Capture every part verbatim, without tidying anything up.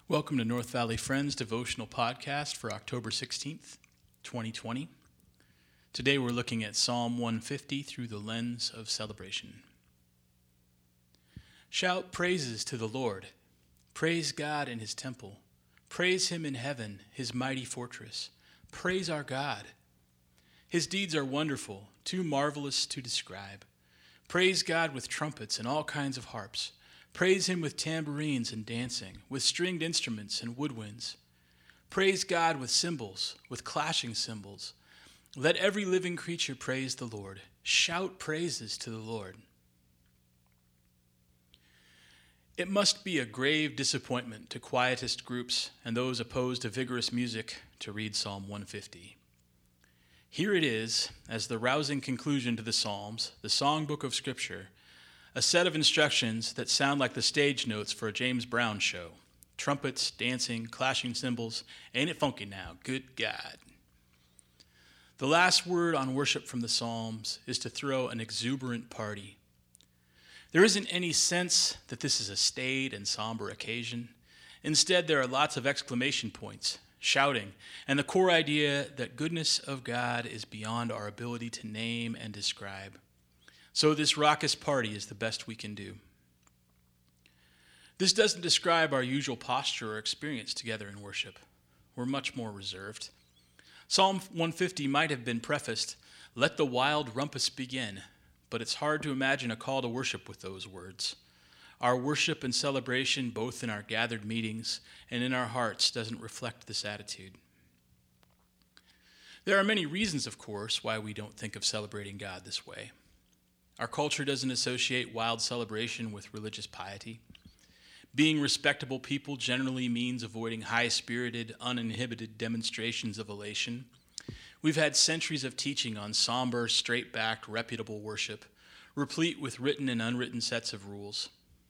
Welcome to North Valley Friends Devotional Podcast for October sixteenth, twenty twenty. Today we're looking at Psalm one fifty through the lens of celebration. Shout praises to the Lord. Praise God in his temple. Praise him in heaven, his mighty fortress. Praise our God. His deeds are wonderful, too marvelous to describe. Praise God with trumpets and all kinds of harps. Praise him with tambourines and dancing, with stringed instruments and woodwinds. Praise God with cymbals, with clashing cymbals. Let every living creature praise the Lord. Shout praises to the Lord. It must be a grave disappointment to quietist groups and those opposed to vigorous music to read Psalm one fifty. Here it is, as the rousing conclusion to the Psalms, the songbook of Scripture, a set of instructions that sound like the stage notes for a James Brown show. Trumpets, dancing, clashing cymbals. Ain't it funky now? Good God. The last word on worship from the Psalms is to throw an exuberant party. There isn't any sense that this is a staid and somber occasion. Instead, there are lots of exclamation points, shouting, and the core idea that goodness of God is beyond our ability to name and describe. So this raucous party is the best we can do. This doesn't describe our usual posture or experience together in worship. We're much more reserved. Psalm one fifty might have been prefaced, "Let the wild rumpus begin," but it's hard to imagine a call to worship with those words. Our worship and celebration, both in our gathered meetings and in our hearts, doesn't reflect this attitude. There are many reasons, of course, why we don't think of celebrating God this way. Our culture doesn't associate wild celebration with religious piety. Being respectable people generally means avoiding high-spirited, uninhibited demonstrations of elation. We've had centuries of teaching on somber, straight-backed, reputable worship, replete with written and unwritten sets of rules.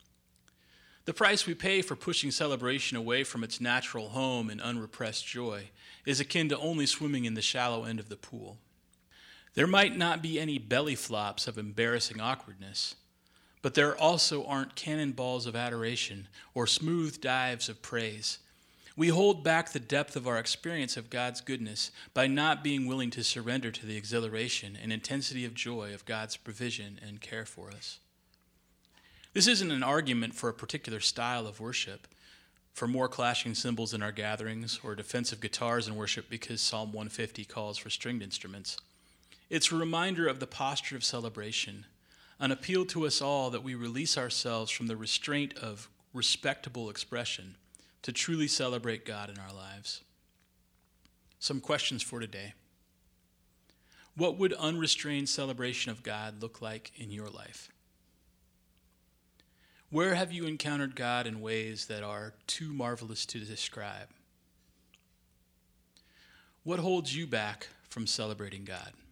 The price we pay for pushing celebration away from its natural home in unrepressed joy is akin to only swimming in the shallow end of the pool. There might not be any belly flops of embarrassing awkwardness, but there also aren't cannonballs of adoration or smooth dives of praise. We hold back the depth of our experience of God's goodness by not being willing to surrender to the exhilaration and intensity of joy of God's provision and care for us. This isn't an argument for a particular style of worship, for more clashing cymbals in our gatherings or defensive guitars in worship because Psalm one fifty calls for stringed instruments. It's a reminder of the posture of celebration, an appeal to us all that we release ourselves from the restraint of respectable expression to truly celebrate God in our lives. Some questions for today. What would unrestrained celebration of God look like in your life? Where have you encountered God in ways that are too marvelous to describe? What holds you back from celebrating God?